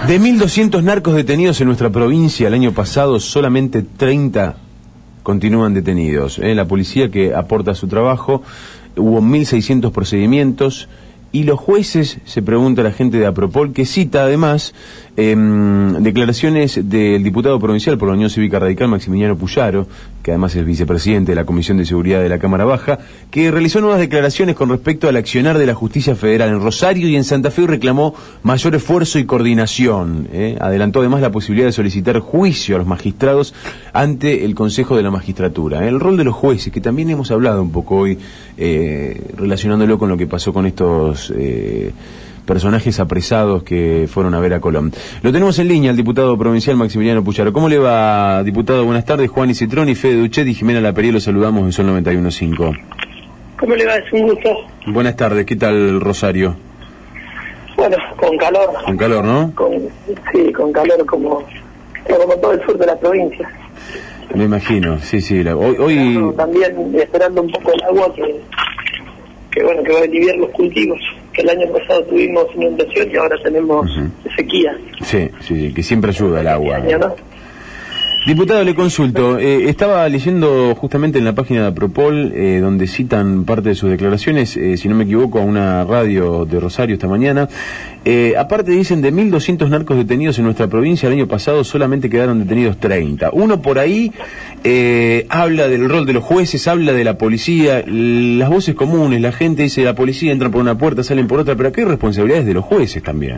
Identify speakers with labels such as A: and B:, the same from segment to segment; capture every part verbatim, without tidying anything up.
A: De mil doscientos narcos detenidos en nuestra provincia el año pasado, solamente treinta continúan detenidos. ¿eh? La policía que aporta su trabajo, hubo mil seiscientos procedimientos, y los jueces, se pregunta la gente de Apropol, que cita además eh, declaraciones del diputado provincial por la Unión Cívica Radical, Maximiliano Puyaro, que además es vicepresidente de la Comisión de Seguridad de la Cámara Baja, que realizó nuevas declaraciones con respecto al accionar de la justicia federal en Rosario y en Santa Fe, y reclamó mayor esfuerzo y coordinación. ¿eh? Adelantó además la posibilidad de solicitar juicio a los magistrados ante el Consejo de la Magistratura. ¿eh? El rol de los jueces, que también hemos hablado un poco hoy, eh, relacionándolo con lo que pasó con estos eh, personajes apresados que fueron a ver a Colón. Lo tenemos en línea, el diputado provincial Maximiliano Puyaro. ¿Cómo le va, diputado? Buenas tardes. Juan Citroni, Fede Duchet y Jimena Laperier, los saludamos en Sol noventa y uno punto cinco.
B: ¿Cómo le va? Es un gusto.
A: Buenas tardes. ¿Qué tal, Rosario?
B: Bueno, con calor.
A: Con calor, ¿no?
B: Con, sí, con calor como, como todo el sur de la provincia.
A: Me imagino, sí, sí. La, hoy, hoy...
B: Claro, también esperando un poco el agua que, que bueno, que va a aliviar los cultivos. Que el año pasado tuvimos inundación y ahora tenemos uh-huh. sequía.
A: Sí, sí, sí, que siempre ayuda el agua.
B: Año, ¿no?
A: Diputado, le consulto, eh, estaba leyendo justamente en la página de Apropol, eh, donde citan parte de sus declaraciones, eh, si no me equivoco, a una radio de Rosario esta mañana. Eh, aparte dicen, de mil doscientos narcos detenidos en nuestra provincia, el año pasado solamente quedaron detenidos treinta. Uno por ahí eh, habla del rol de los jueces, habla de la policía, las voces comunes, la gente dice, la policía entra por una puerta, salen por otra, pero aquí hay responsabilidades de los jueces también.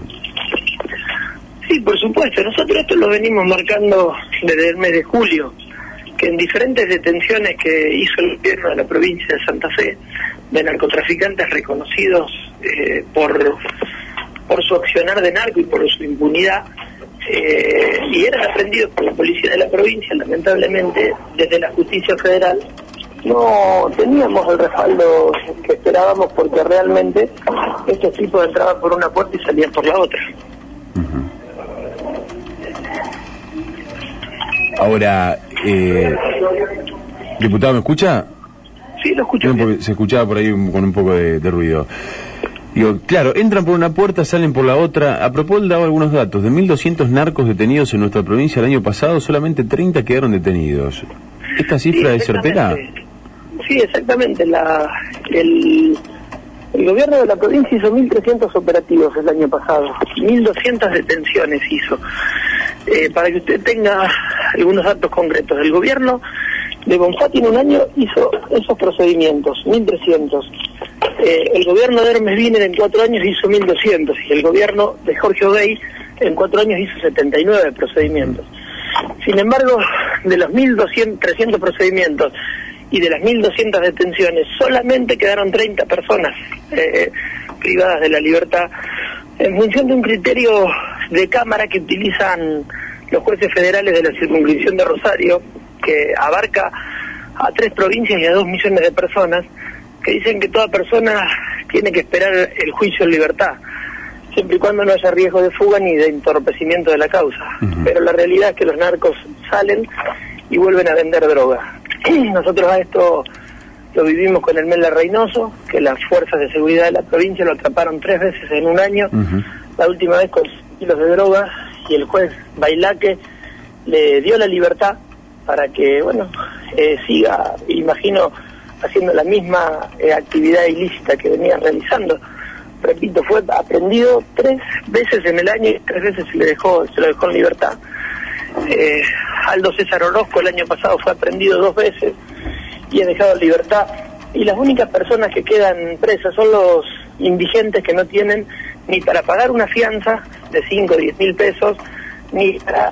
B: Sí, por supuesto. Nosotros esto lo venimos marcando desde el mes de julio, que en diferentes detenciones que hizo el gobierno de la provincia de Santa Fe, de narcotraficantes reconocidos eh, por, por su accionar de narco y por su impunidad, eh, y eran aprendidos por la policía de la provincia, lamentablemente, desde la justicia federal, no teníamos el respaldo que esperábamos, porque realmente estos tipos entraban por una puerta y salían por la otra.
A: Ahora, eh, diputado, ¿me escucha?
B: Sí, lo escucho.
A: No, se escuchaba por ahí un, con un poco de, de ruido. Digo, claro, entran por una puerta, salen por la otra. A Propol daba algunos datos. De mil doscientos narcos detenidos en nuestra provincia el año pasado, solamente treinta quedaron detenidos. ¿Esta cifra
B: sí,
A: es certera?
B: Sí, exactamente. La, el, el gobierno de la provincia hizo mil trescientos operativos el año pasado. mil doscientas detenciones hizo. Eh, para que usted tenga algunos datos concretos, el gobierno de Bonfatti en un año hizo esos procedimientos, mil trescientos. Eh, el gobierno de Hermes Wiener en cuatro años hizo mil doscientos, y el gobierno de Jorge O'Day en cuatro años hizo setenta y nueve procedimientos. Sin embargo, de los mil trescientos procedimientos y de las mil doscientas detenciones, solamente quedaron treinta personas eh, privadas de la libertad, en función de un criterio de cámara que utilizan los jueces federales de la circunscripción de Rosario, que abarca a tres provincias y a dos millones de personas, que dicen que toda persona tiene que esperar el juicio en libertad, siempre y cuando no haya riesgo de fuga ni de entorpecimiento de la causa. Uh-huh. Pero la realidad es que los narcos salen y vuelven a vender droga. Nosotros a esto lo vivimos con el Mela Reynoso, que las fuerzas de seguridad de la provincia lo atraparon tres veces en un año, uh-huh. la última vez con kilos de droga, y el juez Bailaque le dio la libertad para que, bueno, eh, siga, imagino, haciendo la misma eh, actividad ilícita que venía realizando. Repito, fue aprendido tres veces en el año y tres veces se le dejó, se lo dejó en libertad. Eh, Aldo César Orozco el año pasado fue aprendido dos veces y es dejado en libertad, y las únicas personas que quedan presas son los indigentes que no tienen ni para pagar una fianza de cinco o diez mil pesos, ni para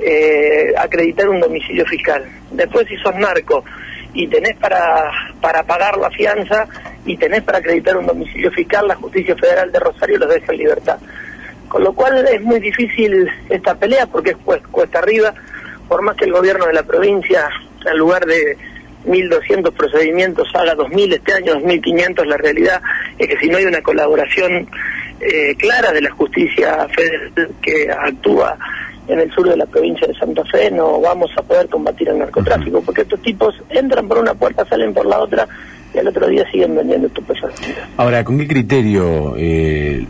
B: eh, acreditar un domicilio fiscal. Después, si sos narco y tenés para, para pagar la fianza y tenés para acreditar un domicilio fiscal, la Justicia Federal de Rosario los deja en libertad. Con lo cual es muy difícil esta pelea, porque es cuesta arriba, por más que el gobierno de la provincia, en lugar de mil doscientos procedimientos, haga dos mil este año, dos mil quinientos, la realidad es que si no hay una colaboración eh, clara de la justicia federal que actúa en el sur de la provincia de Santa Fe, no vamos a poder combatir el narcotráfico, porque estos tipos entran por una puerta, salen por la otra, y al otro día siguen vendiendo estupefacientes.
A: Ahora, ¿con qué criterio eh,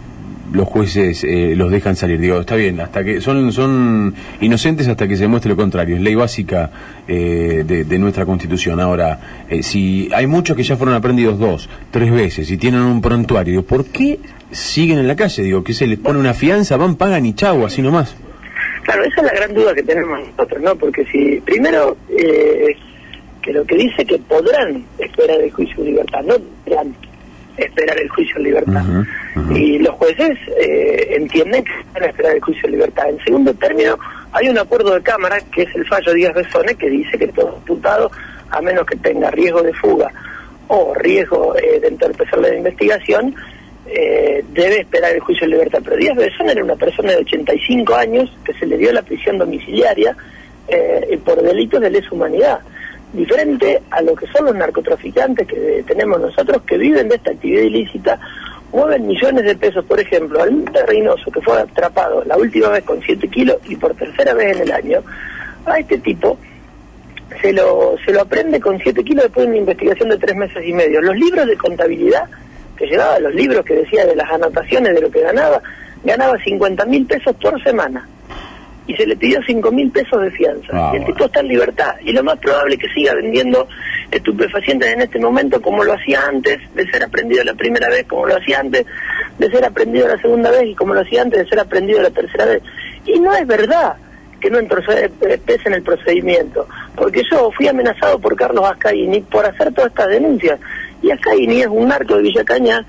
A: los jueces eh, los dejan salir. Digo, está bien, hasta que son son inocentes hasta que se demuestre lo contrario. Es ley básica eh, de, de nuestra Constitución. Ahora, eh, si hay muchos que ya fueron aprendidos dos, tres veces y tienen un prontuario, digo, ¿por qué siguen en la calle? Digo, que se les pone una fianza, van, pagan y chau, así nomás.
B: Claro, esa es la gran duda que tenemos nosotros, ¿no? Porque si, primero, eh, que lo que dice que podrán esperar el juicio en libertad, no podrán esperar el juicio en libertad. Uh-huh, uh-huh. Y los jueces eh, entienden que van a esperar el juicio en libertad. En segundo término, hay un acuerdo de Cámara, que es el fallo Díaz Besone, que dice que todo imputado, a menos que tenga riesgo de fuga o riesgo eh, de entorpecer la investigación, Eh, debe esperar el juicio en libertad. Pero Díaz Besón era una persona de ochenta y cinco años que se le dio la prisión domiciliaria eh, por delitos de lesa humanidad, diferente a lo que son los narcotraficantes que tenemos nosotros, que viven de esta actividad ilícita, mueven millones de pesos. Por ejemplo, Almonte Reynoso, que fue atrapado la última vez con siete kilos y por tercera vez en el año, a este tipo se lo, se lo aprende con siete kilos después de una investigación de tres meses y medio. Los libros de contabilidad que llevaba, los libros que decía de las anotaciones de lo que ganaba, ganaba cincuenta mil pesos por semana y se le pidió cinco mil pesos de fianza. Ah, y el tipo está en libertad y lo más probable es que siga vendiendo estupefacientes en este momento, como lo hacía antes de ser aprendido la primera vez, como lo hacía antes de ser aprendido la segunda vez y como lo hacía antes de ser aprendido la tercera vez. Y no es verdad que no entorpece en el procedimiento, porque yo fui amenazado por Carlos Ascaini por hacer todas estas denuncias. Y Ascaini es un narco de Villa Cañas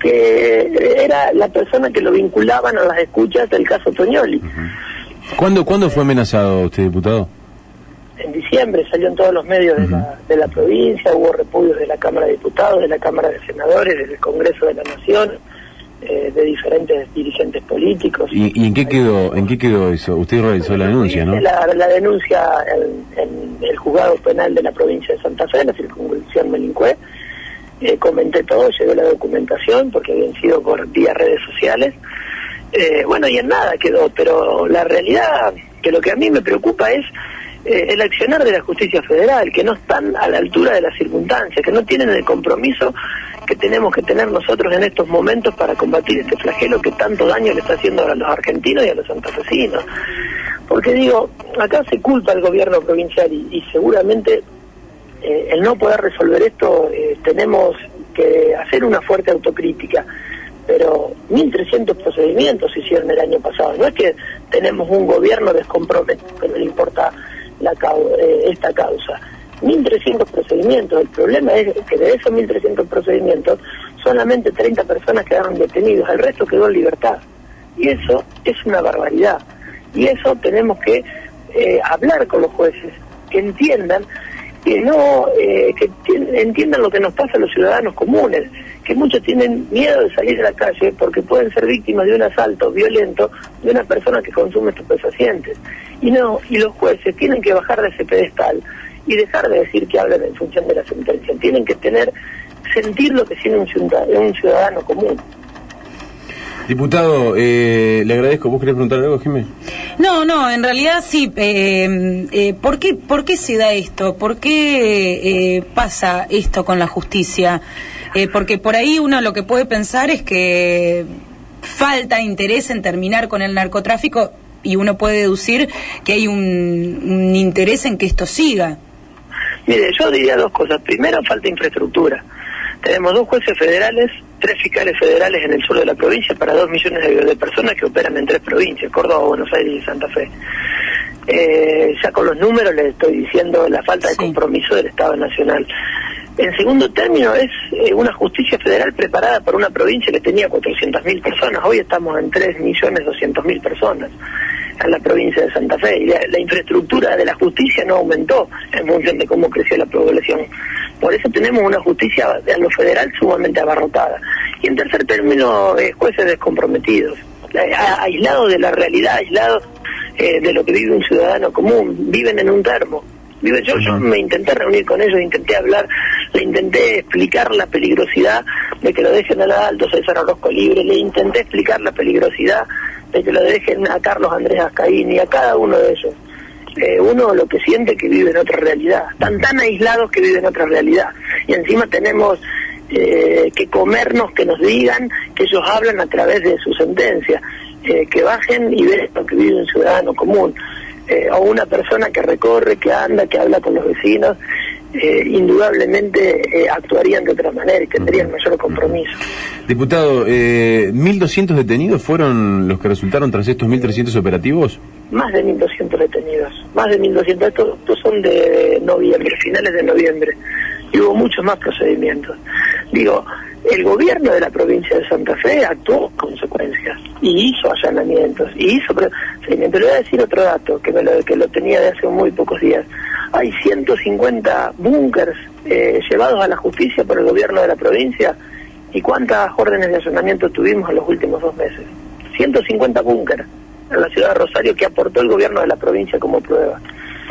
B: que era la persona que lo vinculaban a las escuchas del caso Toñoli.
A: Uh-huh. ¿Cuándo, ¿Cuándo fue amenazado usted, diputado?
B: En diciembre salió en todos los medios uh-huh. de, la, de la provincia, hubo repudios de la Cámara de Diputados, de la Cámara de Senadores, del Congreso de la Nación, eh, de diferentes dirigentes políticos.
A: ¿Y, y en qué quedó en qué quedó eso? Usted realizó la denuncia, ¿no?
B: La, la denuncia en, en el juzgado penal de la provincia de Santa Fe, la circunscripción Melincué. Eh, comenté todo, llevé la documentación porque habían sido por vía redes sociales. Eh, bueno, y en nada quedó, pero la realidad, que lo que a mí me preocupa es eh, el accionar de la justicia federal, que no están a la altura de las circunstancias, que no tienen el compromiso que tenemos que tener nosotros en estos momentos para combatir este flagelo que tanto daño le está haciendo a los argentinos y a los santafesinos. Porque digo, acá se culpa al gobierno provincial y, y seguramente Eh, el no poder resolver esto, eh, tenemos que hacer una fuerte autocrítica, pero mil trescientos procedimientos se hicieron el año pasado. No es que tenemos un gobierno descomprometido que no le importa la cau- eh, esta causa. mil trescientos procedimientos. El problema es que de esos mil trescientos procedimientos solamente treinta personas quedaron detenidos, el resto quedó en libertad. Y eso es una barbaridad. Y eso tenemos que eh, hablar con los jueces, que entiendan que no eh, que entiendan lo que nos pasa a los ciudadanos comunes, que muchos tienen miedo de salir a la calle porque pueden ser víctimas de un asalto violento de una persona que consume estupefacientes. Y no y los jueces tienen que bajar de ese pedestal y dejar de decir que hablan en función de la sentencia. Tienen que tener sentir lo que tiene un ciudadano, un ciudadano común.
A: Diputado, eh, le agradezco. ¿Vos querés preguntar algo, Jiménez?
C: No, no, en realidad sí. Eh, eh, ¿por qué, ¿Por qué se da esto? ¿Por qué eh, pasa esto con la justicia? Eh, porque por ahí uno lo que puede pensar es que falta interés en terminar con el narcotráfico y uno puede deducir que hay un, un interés en que esto siga.
B: Mire, yo diría dos cosas. Primero, falta infraestructura. Tenemos dos jueces federales, tres fiscales federales en el sur de la provincia para dos millones de, de personas que operan en tres provincias, Córdoba, Buenos Aires y Santa Fe. Eh, ya con los números les estoy diciendo la falta de sí. compromiso del Estado Nacional. En segundo término, es eh, una justicia federal preparada para una provincia que tenía cuatrocientas mil personas. Hoy estamos en tres millones doscientas mil personas en la provincia de Santa Fe. Y la, la infraestructura de la justicia no aumentó en función de cómo creció la población. Por eso tenemos una justicia a lo federal sumamente abarrotada. Y en tercer término, eh, jueces descomprometidos, eh, aislados de la realidad, aislados eh, de lo que vive un ciudadano común. Viven en un termo. Vive, yo, yo me intenté reunir con ellos, intenté hablar, le intenté explicar la peligrosidad de que lo dejen al alto César Orozco libre, le intenté explicar la peligrosidad de que lo dejen a Carlos Andrés Ascaini, a cada uno de ellos. Eh, uno lo que siente que vive en otra realidad, están tan aislados que viven en otra realidad. Y encima tenemos eh, que comernos, que nos digan que ellos hablan a través de su sentencia, eh, que bajen y vean lo que vive un ciudadano común, eh, o una persona que recorre, que anda, que habla con los vecinos. Eh, indudablemente eh, actuarían de otra manera y tendrían uh-huh. mayor compromiso.
A: Diputado, eh, ¿mil doscientos detenidos fueron los que resultaron tras estos mil trescientos operativos?
B: Más de mil doscientos detenidos, más de mil doscientos, estos, estos son de noviembre, finales de noviembre, y hubo muchos más procedimientos. Digo, el gobierno de la provincia de Santa Fe actuó con consecuencias y hizo allanamientos y hizo procedimientos. Le voy a decir otro dato que, me lo, que lo tenía de hace muy pocos días. Hay ciento cincuenta búnkers eh, llevados a la justicia por el gobierno de la provincia. ¿Y cuántas órdenes de allanamiento tuvimos en los últimos dos meses? ciento cincuenta búnkers en la ciudad de Rosario que aportó el gobierno de la provincia como prueba.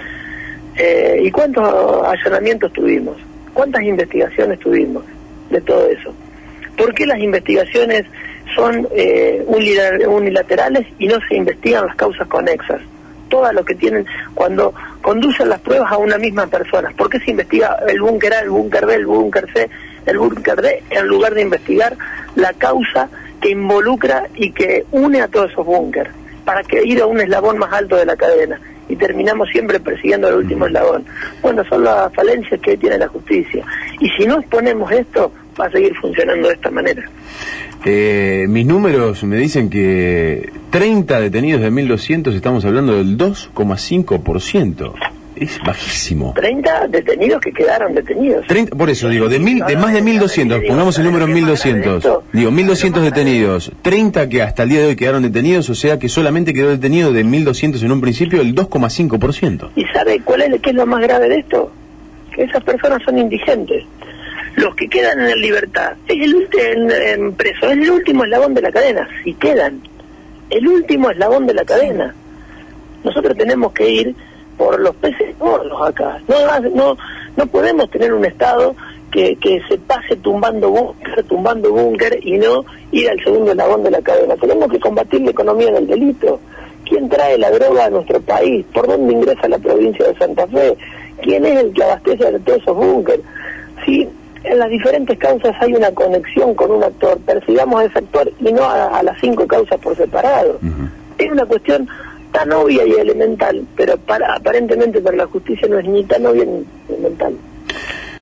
B: Eh, ¿Y cuántos allanamientos tuvimos? ¿Cuántas investigaciones tuvimos de todo eso? ¿Por qué las investigaciones son eh, unilaterales y no se investigan las causas conexas? Todas lo que tienen, cuando conducen las pruebas a una misma persona. ¿Por qué se investiga el búnker A, el búnker B, el búnker C, el búnker D, en lugar de investigar la causa que involucra y que une a todos esos búnkers, para que ir a un eslabón más alto de la cadena? Y terminamos siempre persiguiendo el último eslabón. Bueno, son las falencias que hoy tiene la justicia. Y si no exponemos esto, va a seguir funcionando de esta manera.
A: Eh, mis números me dicen que treinta detenidos de mil doscientos, estamos hablando del dos coma cinco por ciento. Es bajísimo.
B: treinta detenidos que quedaron detenidos.
A: treinta, por eso digo, de, mil, de más de mil doscientos, pongamos el número en mil doscientos. Digo, mil doscientos detenidos, treinta que hasta el día de hoy quedaron detenidos, o sea que solamente quedó detenido de mil doscientos en un principio el dos coma cinco por ciento.
B: ¿Y sabe cuál es, qué es lo más grave de esto? Que esas personas son indigentes. Los que quedan en libertad, es el en, en preso, es el último eslabón de la cadena, si quedan, el último eslabón de la cadena. Nosotros tenemos que ir por los peces gordos acá. No, no, no podemos tener un Estado que, que se pase tumbando búnker, tumbando búnker y no ir al segundo eslabón de la cadena. Tenemos que combatir la economía del delito. ¿Quién trae la droga a nuestro país? ¿Por dónde ingresa la provincia de Santa Fe? ¿Quién es el que abastece de todos esos búnkers? Sí, en las diferentes causas hay una conexión con un actor, persigamos a ese actor y no a, a las cinco causas por separado. Uh-huh. Es una cuestión tan obvia y elemental, pero para, aparentemente para la justicia no es ni tan obvia ni elemental.